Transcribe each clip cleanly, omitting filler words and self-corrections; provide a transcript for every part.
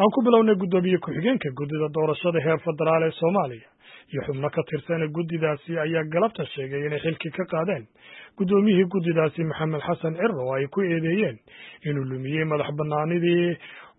aan ku bilownay guddoomiye ku-xigeenka guddida doorashada heer federaal ee Soomaaliya iyo xubno ka tirsan guddidaasi ayaa galabta sheegay inay xilkii ka qaadeen guddoomiyihii guddidaasi Maxamed Xasan Cirro oo ay ku eedeeyeen inuu lumiyay madax bannaanidii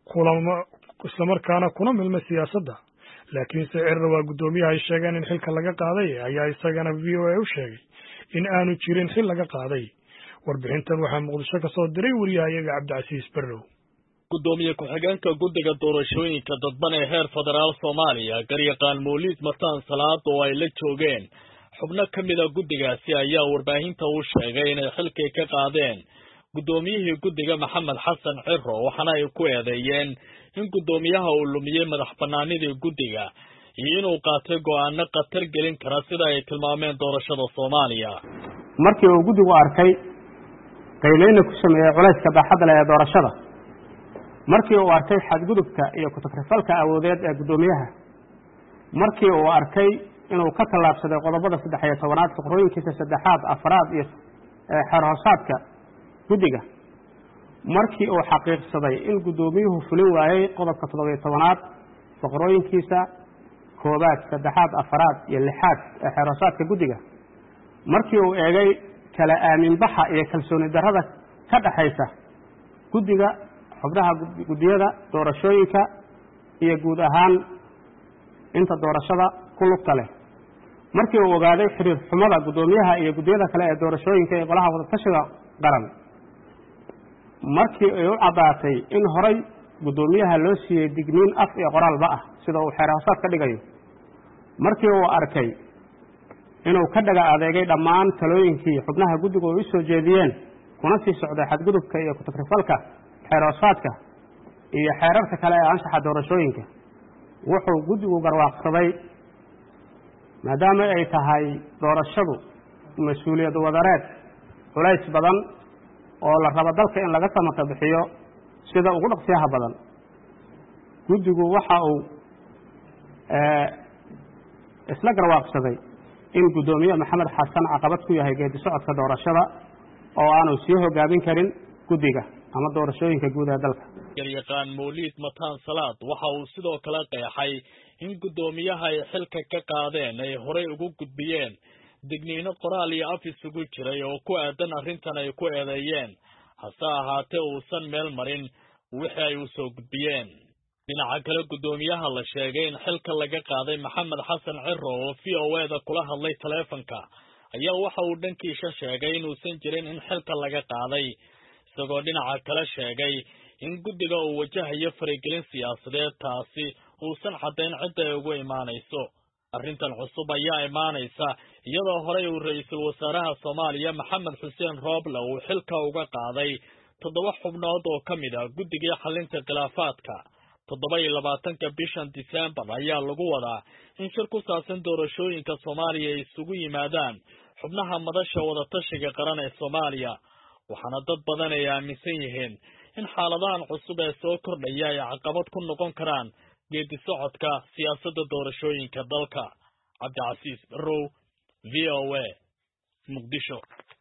isla markaana kuna milmay siyaasadda laakiinse Cirro waa guddoomiyaha ay sheegeen in xilka laga qaaday ayaa isagana VOA u sheegay in aanu jirin xil laga qaaday warbixintan waxaa Muqdisho ka soo diray wariyahayaga Cabdicasiis Barrow gudoomiye ku-xigeenka guddiga doorashooyinka dadban ee heer federaal Soomaaliya garyaqaan Mowlid Mataan Salaad oo ay la joogeen xubno ka mid ah guddigaasi ayaa warbaahinta u sheegay inay xilkii ka qaadeen guddoomiyihii guddiga Maxamed Xasan Cirro waxaana ay ku eedeeyeen in guddoomiyaha uu lumiyay madax bannaanidii guddiga iyo inuu qaatay go'aano khatar gelin kara sida ay tilmaameen doorashada Soomaaliya markii uu guddigu arkay qiimeyn ku sameeyay culayska baaxadda leh ee doorashada markii uu arkay xadgudubka iyo ku-takrifalka awoodeed ee guddoomiyaha markii uu arkay inuu ka tallaabsaday qodobada 13 faqrooyinkiisa saddexaad afraad iyo xeer hoosaadka guddiga markii uu xaqiiqsaday in guddoomiyuhu fulin waayay qodobka 17 faqrooyinkiisa koobaad saddexaad afraad iyo lixaad ee xeer hoosaadka guddiga markii uu eegay kala aamin baxa iyo kalsooni darrada ka dhaxaysa guddiga xubnaha guddiyada doorashooyinka iyo guud ahaan inta doorashada ku lugta leh markii uu ogaaday xiriir xumada guddoomiyaha iyo guddiyada kale ee doorashooyinka ee golaha wadatashiga qaran markii ay u caddaatay in horay guddoomiyaha loo siiyey digniin af iyo qoraalba ah sida uu xeer hoosaad ka dhigayo markii uu arkay inuu ka dhaga adeegay dhammaan talooyinkii xubnaha guddigu ay u soo jeediyeen kuna sii socday xadgudubka iyo ku-takrifalka xeer hoosaadka iyo xeerarka kale ee anshaxa doorashooyinka wuxuu guddigu garwaaqsaday maadaama ay tahay doorashadu mas-uuliyad wadareed culays badan oo la rabo dalka in laga samaka bixiyo sida ugu dhaqsiyaha badan guddigu waxa uu isla garwaaqsaday in guddoomiye Maxamed Xasan caqabad ku yahay geedi socodka doorashada oo aanu sii hogaamin karin guddiga ama doorashooyinka guud ee dalka garyaqaan Mowlid Mataan Salaad waxa uu sidoo kale qeexay in guddoomiyaha ay xilka ka qaadeen ay horey ugu gudbiyeen digniino qoraal iyo af isugu jiray oo ku aadan arrintan ay ku eedeeyeen hase ahaatee uusan meel marin wixii ay u soo gudbiyeen dhinaca kale guddoomiyaha la sheegay in xilka laga qaaday Maxamed Xasan Cirro oo VOA kula hadlay taleefanka ayaa waxa uu dhankiisa sheegay inuusan jirin in xilka laga qaaday isagoo dhinaca kale sheegay in guddiga uu wajahayo faragelin siyaasadeed taasi uusan caddayn cidda ay ugu imaanayso arrintan cusub ayaa imaanaysa iyadoo horey uu ra'iisul wasaaraha Soomaaliya Maxamed Xuseen Rooble uu xilka uga qaaday 7 xubnood oo ka mid ah guddiga xalinta khilaafaadka 27 bishan December ayaa lagu wadaa in shir ku saabsan doorashooyinka Soomaaliya ay isugu yimaadaan xubnaha madasha wadatashiga qaran ee Soomaaliya waxaana dad badan ay aaminsan yihiin in xaaladahan cusub ee soo kordhaya ay caqabad ku noqon karaan geedi socodka siyaasadda doorashooyinka dalka Cabdicasiis Barrow VOA Muqdisho